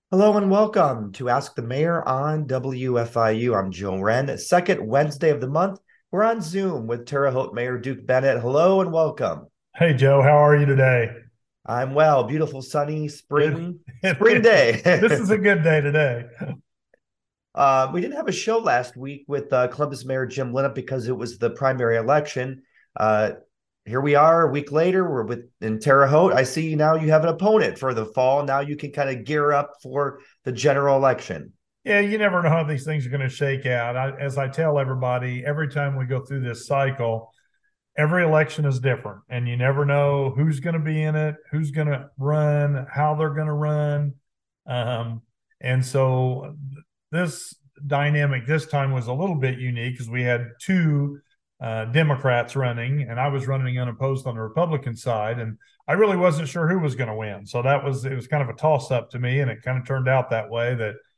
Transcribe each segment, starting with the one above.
Hello and welcome to Ask the Mayor on WFIU. I'm Joe Wren. Second Wednesday of the month, we're on Zoom with Terre Haute Mayor Duke Bennett. Hello and welcome. Hey Joe, how are you today? I'm well. Beautiful sunny It, it spring is. This day. is a good day today. We didn't have a show last week with Columbus Mayor Jim Linnett because it was the primary election. Uh, Here we are a week later. We're in Terre Haute. I see now you have an opponent for the fall. Now you can kind of gear up for the general election. Yeah, you never know how these things are going to shake out. As I tell everybody, every time we go through this cycle, every election is different, and you never know who's going to be in it, who's going to run, how they're going to run. Um, and so this dynamic this time was a little bit unique because we had two Democrats running, and I was running unopposed on the Republican side, and I really wasn't sure who was going to win. So it was kind of a toss up to me, and it kind of turned out that way.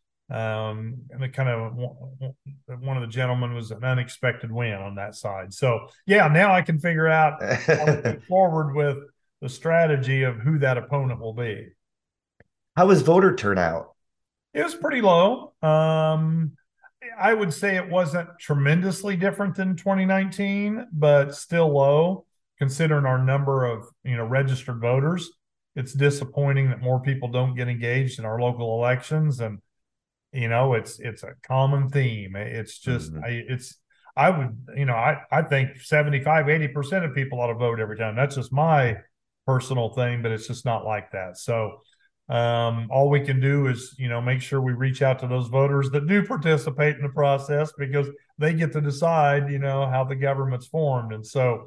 And it kind of one of the gentlemen was an unexpected win on that side. So yeah, now I can figure out how we move forward with the strategy of who that opponent will be. How was voter turnout? It was pretty low. I would say it wasn't tremendously different than 2019, but still low considering our number of registered voters. It's disappointing that more people don't get engaged in our local elections, and it's a common theme. It's just Mhm. I would I think 75-80% of people ought to vote every time. That's just my personal thing, but it's just not like that. So all we can do is make sure we reach out to those voters that do participate in the process, because they get to decide how the government's formed. And so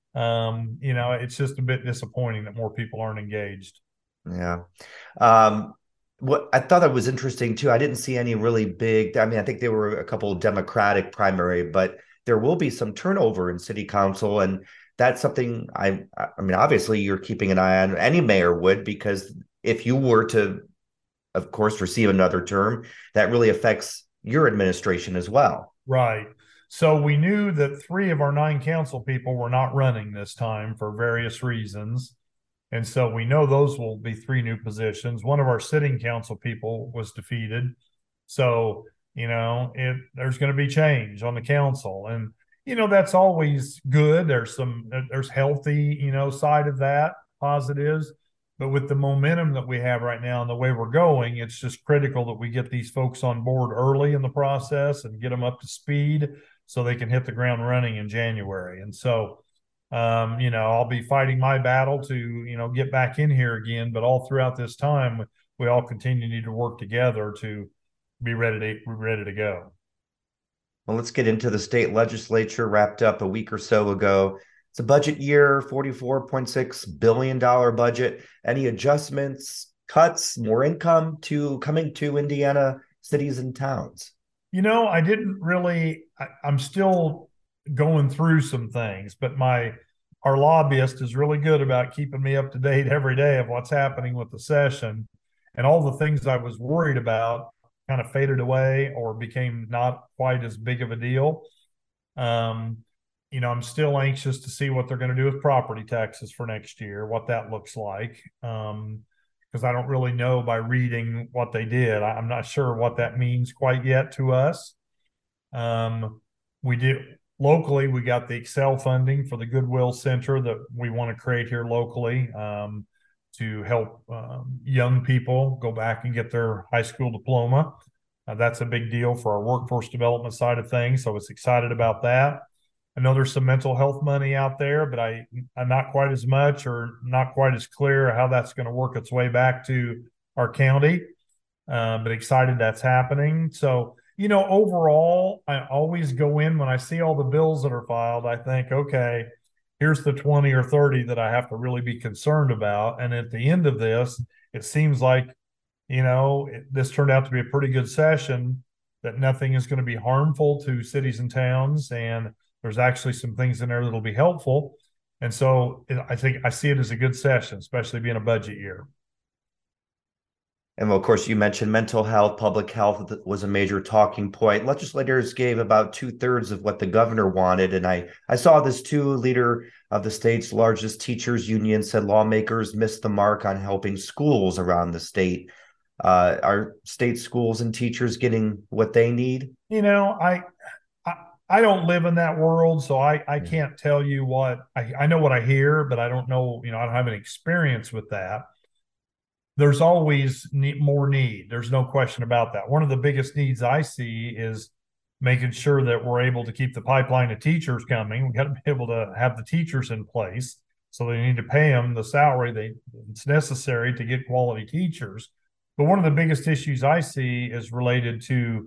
it's just a bit disappointing that more people aren't engaged. Yeah. Um, what I thought that was interesting too. I didn't see any really big. I mean, I think there were a couple of Democratic primary, but there will be some turnover in city council, and that's something I mean, obviously, you're keeping an eye on. Any mayor would, because if you were to, of course, receive another term, that really affects your administration as well. Right. So we knew that three of our nine council people were not running this time for various reasons. And so we know those will be three new positions. One of our sitting council people was defeated. So, there's going to be change on the council. And, that's always good. There's healthy, side of that, positives. But with the momentum that we have right now and the way we're going, it's just critical that we get these folks on board early in the process and get them up to speed so they can hit the ground running in January. And so, I'll be fighting my battle to, get back in here again. But all throughout this time, we all continue to need to work together to be ready to go. Well, let's get into the state legislature wrapped up a week or so ago. It's a budget year, $44.6 billion budget. Any adjustments, cuts, more income to coming to Indiana cities and towns? I didn't really, I'm still going through some things, but our lobbyist is really good about keeping me up to date every day of what's happening with the session. And all the things I was worried about kind of faded away or became not quite as big of a deal. Um, I'm still anxious to see what they're going to do with property taxes for next year, what that looks like. Because I don't really know by reading what they did. I'm not sure what that means quite yet to us. Um, we did locally, we got the Excel funding for the Goodwill Center that we want to create here locally, to help young people go back and get their high school diploma. That's a big deal for our workforce development side of things. So I was excited about that. I know there's some mental health money out there, but I'm not quite as much or not quite as clear how that's going to work its way back to our county. But excited that's happening. So, overall, I always go in when I see all the bills that are filed, I think, okay, here's the 20 or 30 that I have to really be concerned about. And at the end of this, it seems like, this turned out to be a pretty good session, that nothing is going to be harmful to cities and towns. And there's actually some things in there that'll be helpful. And so I think I see it as a good session, especially being a budget year. And well, of course, you mentioned mental health, public health was a major talking point. Legislators gave about two-thirds of what the governor wanted. And I saw this too. Leader of the state's largest teachers union said lawmakers missed the mark on helping schools around the state. Are state schools and teachers getting what they need? You know, I, I don't live in that world, so I Yeah. can't tell you what I know what I hear, but I don't know, I don't have any experience with that. There's always more need. There's no question about that. One of the biggest needs I see is making sure that we're able to keep the pipeline of teachers coming. We got to be able to have the teachers in place. So they need to pay them the salary it's necessary to get quality teachers. But one of the biggest issues I see is related to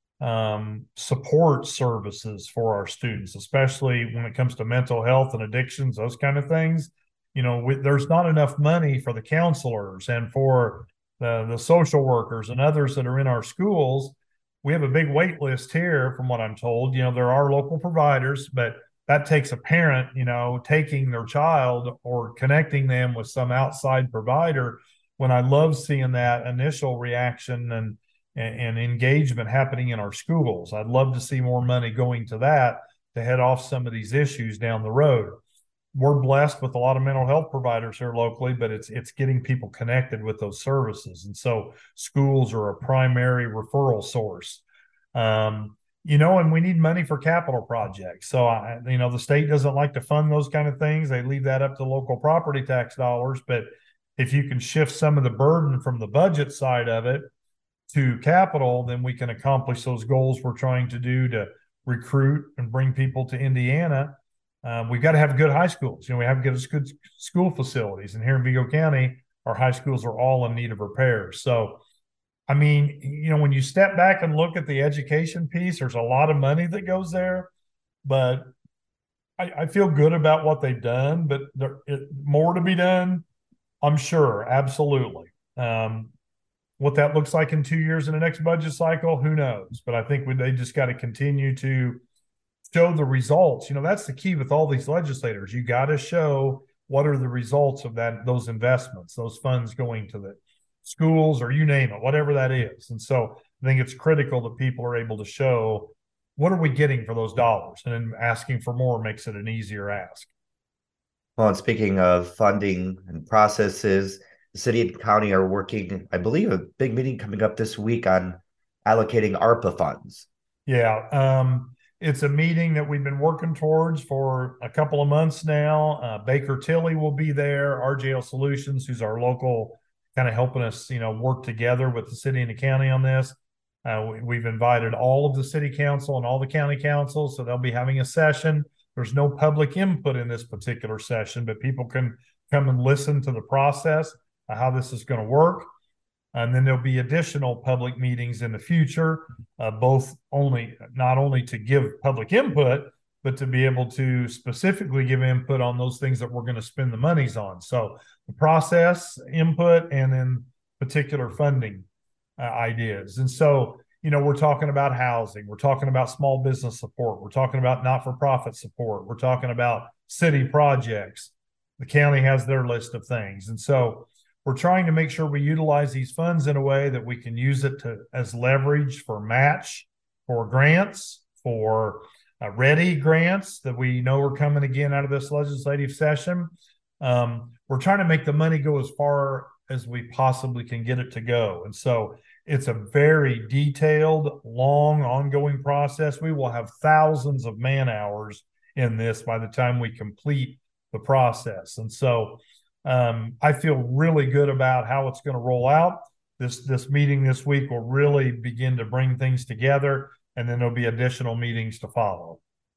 support services for our students, especially when it comes to mental health and addictions, those kind of things. There's not enough money for the counselors and for the social workers and others that are in our schools. We have a big wait list here, from what I'm told. There are local providers, but that takes a parent, taking their child or connecting them with some outside provider. When I love seeing that initial reaction and engagement happening in our schools. I'd love to see more money going to that to head off some of these issues down the road. We're blessed with a lot of mental health providers here locally, but it's getting people connected with those services. And so schools are a primary referral source. And we need money for capital projects. So, the state doesn't like to fund those kind of things. They leave that up to local property tax dollars. But if you can shift some of the burden from the budget side of it to capital, then we can accomplish those goals we're trying to do to recruit and bring people to Indiana. We've got to have good high schools. We have good school facilities. And here in Vigo County, our high schools are all in need of repairs. So, when you step back and look at the education piece, there's a lot of money that goes there. But I feel good about what they've done, but more to be done, I'm sure, absolutely. What that looks like in 2 years in the next budget cycle, who knows? But I think they just got to continue to show the results. That's the key with all these legislators. You got to show what are the results of those investments, those funds going to the schools, or you name it, whatever that is. And so I think it's critical that people are able to show what are we getting for those dollars, and then asking for more makes it an easier ask. Well, and speaking of funding and processes, the city and county are working, I believe, a big meeting coming up this week on allocating ARPA funds. Yeah. It's a meeting that we've been working towards for a couple of months now. Baker Tilly will be there, RJL Solutions, who's our local, kind of helping us, work together with the city and the county on this. We've invited all of the city council and all the county councils, so they'll be having a session. There's no public input in this particular session, but people can come and listen to the process, how this is going to work. And then there'll be additional public meetings in the future, not only to give public input, but to be able to specifically give input on those things that we're going to spend the monies on. So the process, input, and then particular funding ideas. And so, we're talking about housing, we're talking about small business support, we're talking about not-for-profit support, we're talking about city projects. The county has their list of things. And so we're trying to make sure we utilize these funds in a way that we can use it as leverage for match, for grants, for ready grants that we know are coming again out of this legislative session. We're trying to make the money go as far as we possibly can get it to go. And so it's a very detailed, long, ongoing process. We will have thousands of man hours in this by the time we complete the process. And so I feel really good about how it's going to roll out. This meeting this week will really begin to bring things together, and then there'll be additional meetings to follow.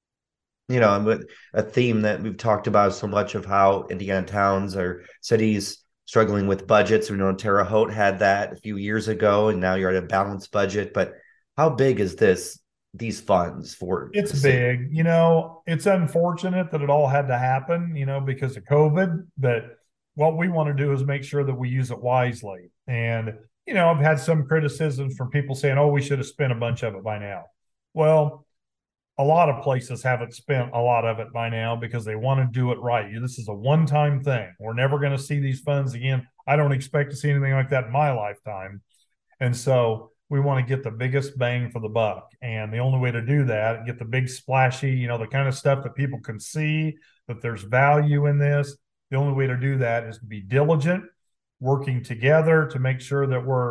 And a theme that we've talked about so much of how Indiana towns or cities struggling with budgets. We know Terre Haute had that a few years ago, and now you're at a balanced budget. But how big is these funds for? It's big. It's unfortunate that it all had to happen, because of COVID. But what we want to do is make sure that we use it wisely. And, I've had some criticisms from people saying, oh, we should have spent a bunch of it by now. Well, a lot of places haven't spent a lot of it by now because they want to do it right. This is a one-time thing. We're never going to see these funds again. I don't expect to see anything like that in my lifetime. And so we want to get the biggest bang for the buck. And the only way to do that, get the big splashy, the kind of stuff that people can see that there's value in this. The only way to do that is to be diligent, working together to make sure that we're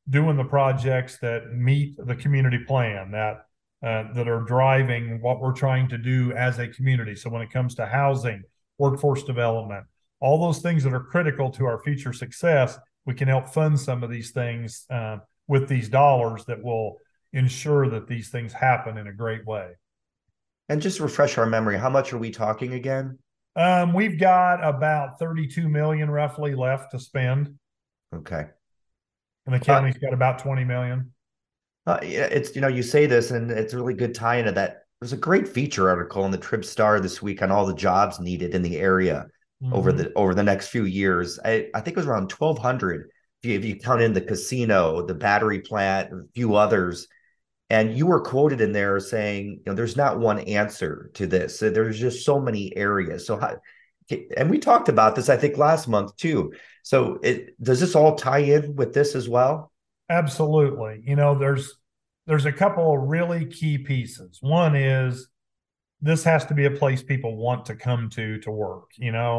doing the projects that meet the community plan, that are driving what we're trying to do as a community. So when it comes to housing, workforce development, all those things that are critical to our future success, we can help fund some of these things with these dollars that will ensure that these things happen in a great way. And just refresh our memory, how much are we talking again? We've got about 32 million roughly left to spend, Okay. and the Uh, county's got about 20 million. yeah, it's, you say this, and it's a really good tie into that. There's a great feature article in the Trib Star this week on all the jobs needed in the area Mm-hmm. over the next few years. I think it was around 1,200 if you count in the casino, the battery plant, a few others. And you were quoted in there saying, there's not one answer to this. There's just so many areas. So how, and we talked about this, I think, last month too. So does this all tie in with this as well? Absolutely. There's a couple of really key pieces. One is this has to be a place people want to come to work.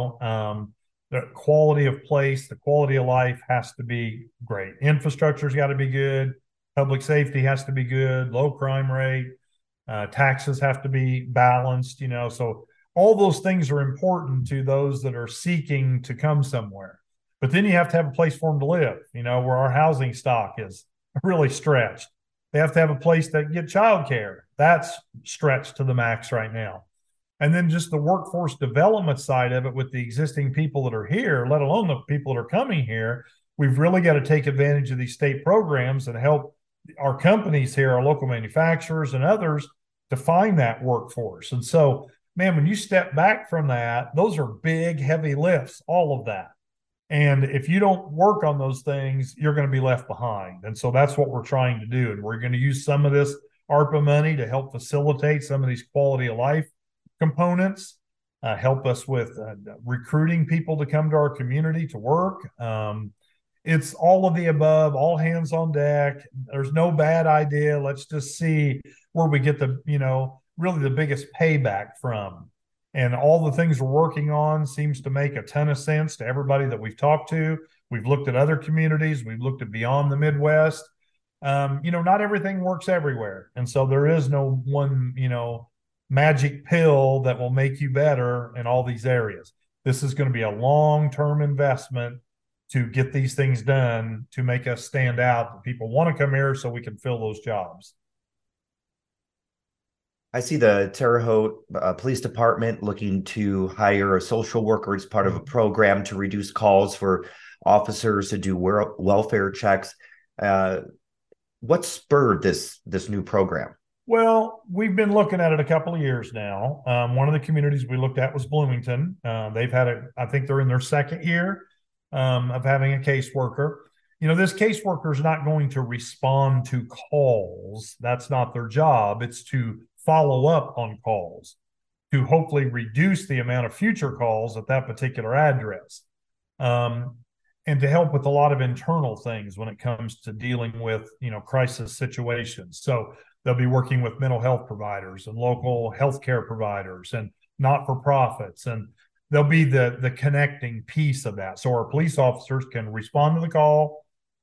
The quality of place, the quality of life has to be great. Infrastructure's got to be good. Public safety has to be good. Low crime rate. Taxes have to be balanced. So all those things are important to those that are seeking to come somewhere. But then you have to have a place for them to live. Where our housing stock is really stretched. They have to have a place that can get childcare. That's stretched to the max right now. And then just the workforce development side of it with the existing people that are here, let alone the people that are coming here, we've really got to take advantage of these state programs and help our companies here, our local manufacturers and others, to find that workforce. And so, man, when you step back from that, those are big, heavy lifts, all of that. And if you don't work on those things, you're going to be left behind. And so that's what we're trying to do. And we're going to use some of this ARPA money to help facilitate some of these quality of life components, help us with recruiting people to come to our community to work. It's all of the above, all hands on deck. There's no bad idea. Let's just see where we get really the biggest payback from. And all the things we're working on seems to make a ton of sense to everybody that we've talked to. We've looked at other communities. We've looked at beyond the Midwest. Not everything works everywhere. And so there is no one, magic pill that will make you better in all these areas. This is going to be a long-term investment to get these things done to make us stand out. People want to come here so we can fill those jobs. I see the Terre Haute Police Department looking to hire a social worker as part of a program to reduce calls for officers to do welfare checks. Uh, what spurred this new program? Well, we've been looking at it a couple of years now. One of the communities we looked at was Bloomington. They've had I think they're in their second year of having a caseworker. This caseworker is not going to respond to calls. That's not their job. It's to follow up on calls to hopefully reduce the amount of future calls at that particular address. And to help with a lot of internal things when it comes to dealing with, crisis situations. So they'll be working with mental health providers and local healthcare providers and not-for-profits, and they'll be the connecting piece of that. So our police officers can respond to the call,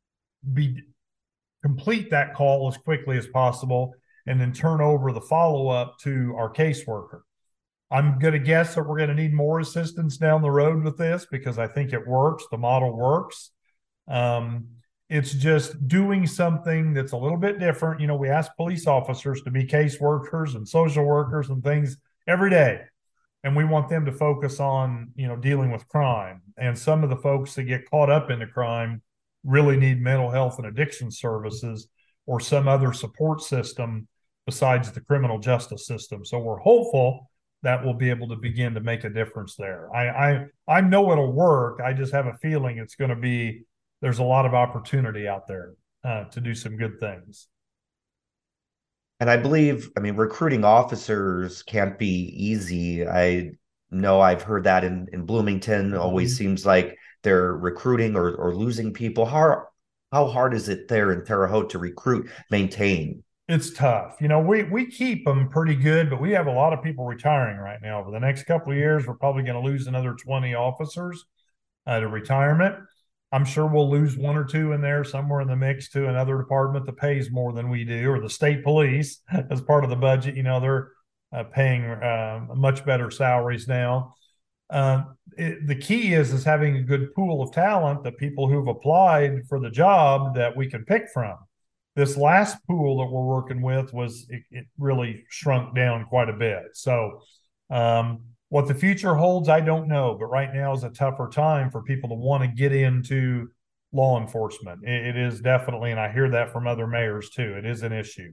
complete that call as quickly as possible, and then turn over the follow-up to our caseworker. I'm going to guess that we're going to need more assistance down the road with this because I think it works. The model works. It's just doing something that's a little bit different. We ask police officers to be caseworkers and social workers and things every day. And we want them to focus on, dealing with crime. And some of the folks that get caught up into crime really need mental health and addiction services or some other support system besides the criminal justice system. So we're hopeful that we'll be able to begin to make a difference there. I know it'll work. I just have a feeling there's a lot of opportunity out there to do some good things. And I believe, recruiting officers can't be easy. I know I've heard that in Bloomington, always seems like they're recruiting or losing people. How hard is it there in Terre Haute to recruit, maintain? It's tough. We keep them pretty good, but we have a lot of people retiring right now. Over the next couple of years, we're probably going to lose another 20 officers to retirement. I'm sure we'll lose one or two in there somewhere in the mix to another department that pays more than we do, or the state police as part of the budget. They're paying much better salaries now. The key is having a good pool of talent, the people who've applied for the job that we can pick from. This last pool that we're working with it really shrunk down quite a bit. So what the future holds, I don't know, but right now is a tougher time for people to want to get into law enforcement. It is definitely, and I hear that from other mayors too. It is an issue.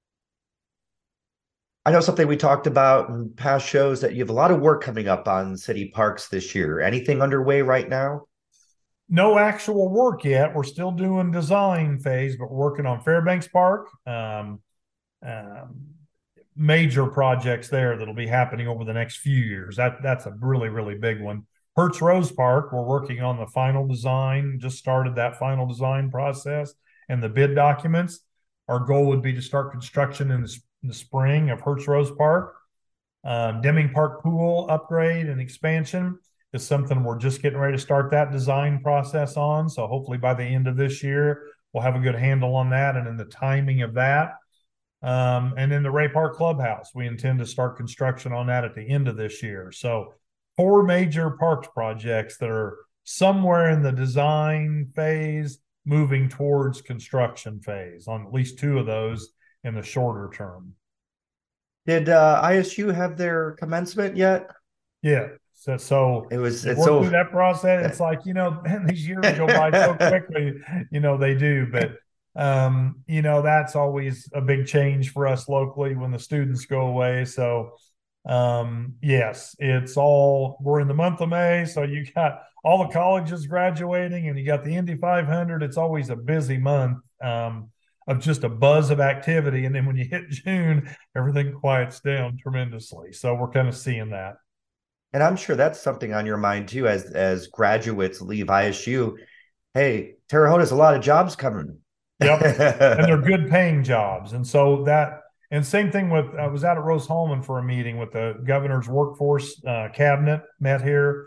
I know something we talked about in past shows that you have a lot of work coming up on city parks this year. Anything underway right now? No actual work yet. We're still doing design phase, but we're working on Fairbanks Park. Major projects there that'll be happening over the next few years. That's a really, really big one. Hertz Rose Park, we're working on the final design, just started that final design process and the bid documents. Our goal would be to start construction in the spring of Hertz Rose Park. Deming Park pool upgrade and expansion is something we're just getting ready to start that design process on. So hopefully by the end of this year, we'll have a good handle on that and in the timing of that. And then the Ray Park Clubhouse, we intend to start construction on that at the end of this year. So 4 major parks projects that are somewhere in the design phase, moving towards construction phase on at least 2 of those in the shorter term. Did ISU have their commencement yet? Yeah. So it's work so through that process. It's like, man, these years go by so quickly, they do. But that's always a big change for us locally when the students go away. So yes, we're in the month of May. So you got all the colleges graduating and you got the Indy 500. It's always a busy month of just a buzz of activity. And then when you hit June, everything quiets down tremendously. So we're kind of seeing that. And I'm sure that's something on your mind too, as graduates leave ISU. Hey, Terre Haute has a lot of jobs coming. Yep. And they're good paying jobs. And so and same thing I was out at Rose-Hulman for a meeting with the governor's workforce cabinet, met here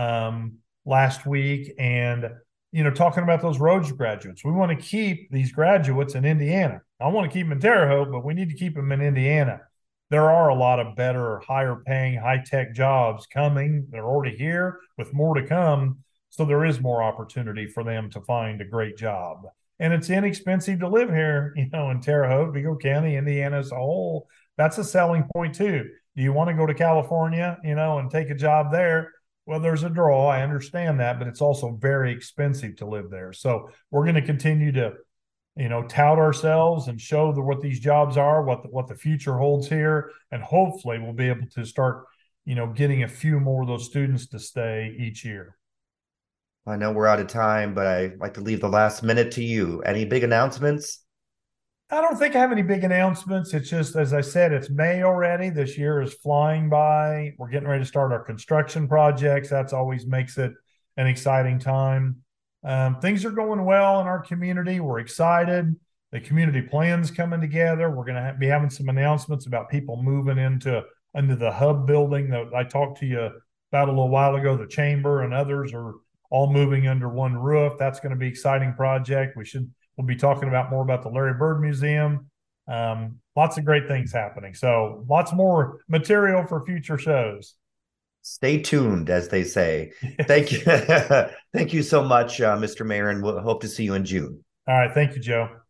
last week. And, talking about those Rhodes graduates, we want to keep these graduates in Indiana. I want to keep them in Terre Haute, but we need to keep them in Indiana. There are a lot of better, higher paying, high tech jobs coming. They're already here with more to come. So there is more opportunity for them to find a great job. And it's inexpensive to live here, in Terre Haute, Vigo County, Indiana as a whole. That's a selling point too. Do you want to go to California, and take a job there? Well, there's a draw. I understand that, but it's also very expensive to live there. So we're going to continue to tout ourselves and show what these jobs are, what the future holds here. And hopefully we'll be able to start, getting a few more of those students to stay each year. I know we're out of time, but I like to leave the last minute to you. Any big announcements? I don't think I have any big announcements. It's just, as I said, it's May already. This year is flying by. We're getting ready to start our construction projects. That's always makes it an exciting time. Things are going well in our community. We're excited. The community plan's coming together. We're going to be having some announcements about people moving into the hub building that I talked to you about a little while ago. The chamber and others are all moving under one roof. That's going to be an exciting project. We'll be talking more about the Larry Bird Museum. Lots of great things happening. So lots more material for future shows. Stay tuned, as they say. Yes. Thank you. Thank you so much, Mr. Mayor, and we'll hope to see you in June. All right. Thank you, Joe.